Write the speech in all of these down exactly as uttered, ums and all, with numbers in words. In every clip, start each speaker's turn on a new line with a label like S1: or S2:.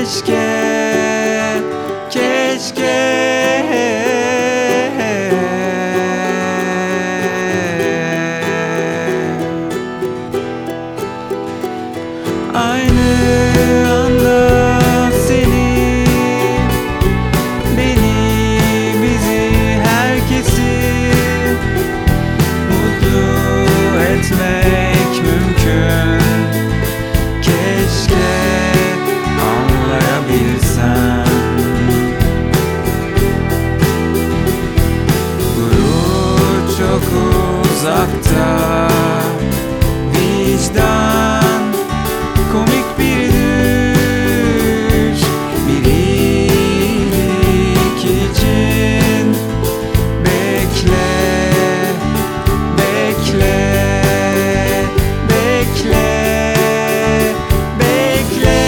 S1: keşke, keşke. Aynı anda seni, beni, bizi, herkesi mutlu etmek mümkün. Keşke anlayabilsem. Gurur çok uzakta, vicdan komik bir düş. Bir iyilik için bekle, bekle, bekle, bekle.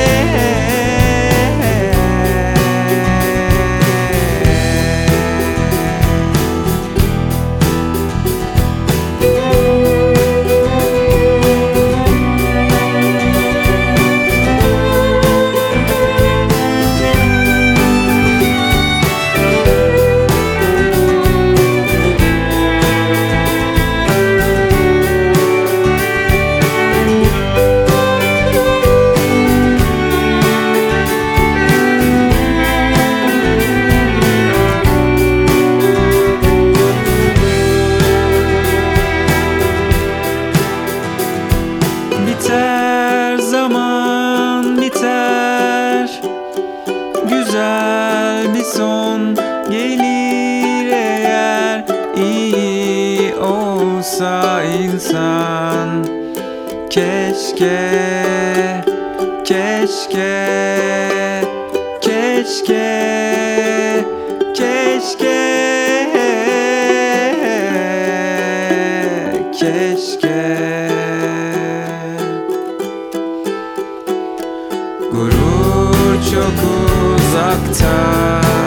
S1: Biter zaman, biter. Güzel bir son gelir eğer iyi olsa insan. Keşke, keşke, keşke, keşke, keşke. Gurur çok uzakta,